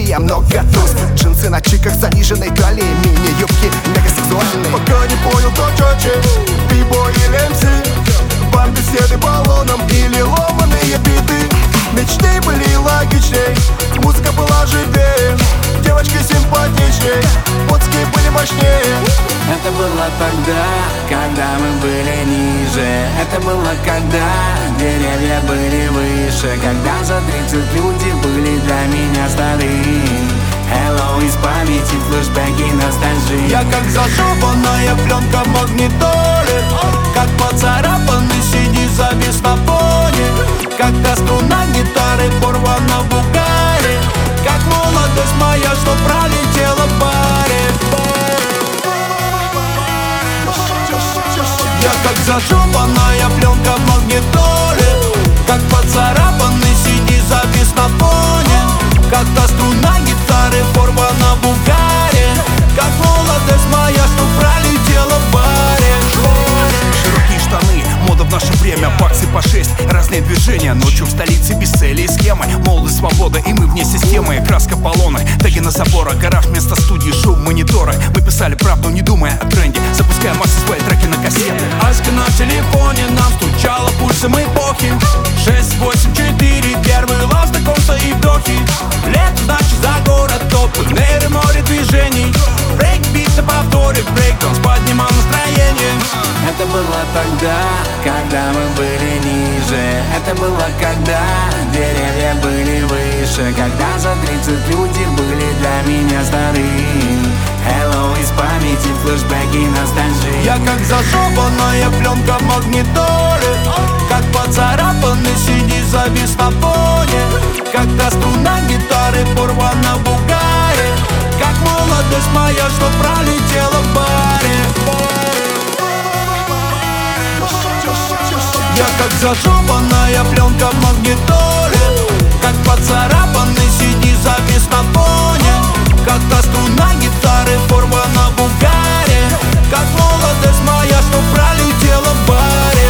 я много туз. Джинсы на чиках, заниженной талии, мини-юбки мегасексуальные. Пока не понял, кто чёче, бибой или МС, беседы баллоном или ломаные биты. Мечты были логичней, музыка была живее, девочки симпатичней, фотки были мощнее. Это было тогда, когда мы были ниже. Это было когда деревья были выше. Когда за 30 люди были для меня стары. Hello из памяти, флешбеки, ностальжи. Я как зашибанная пленка в магнитоле, как поцарапанный CD завис на фоне, когда струна гитары порвана в угаре, как молодость моя, что пролетела в баре. Я как зашибанная пленка в магнитоле, как поцарапанный CD завис на фоне, когда струна гитары порвана в угаре, как молодость моя, что пролетела в баре. Широкие штаны, мода в наше время, баксы по 6, разные движения. Ночью в столице без цели и схемы. Молодость, свобода, и мы вне системы. Краска полонок, теги на заборах, гараж вместо студии, шум в мониторах. Мы писали правду, не думая о тренде, запуская массы свои треки на кассеты. Аська на телефоне нам стучала пульсом эпохи. 6, 8, 4, первый лав, знакомства и вдохи. Лето, значит, за город, open air и море движений. Брейкбит на повторе, брейкданс поднимал настроение. Это было тогда, когда мы были ниже. Это было когда деревья были выше. Когда за 30 люди были для меня стары. Hello из памяти, флешбеки, ностальжи. Я как зашибанная пленка в магнитоле, как поцарапанный CD завис на фоне, когда струна гитары порвана в угаре, как молодость моя, что пролетела в баре. Я как зашибанная пленка в магнитоле, как поцарапанный CD завис на фоне, когда струна гитары порвана в угаре, как молодость моя, что пролетела в баре.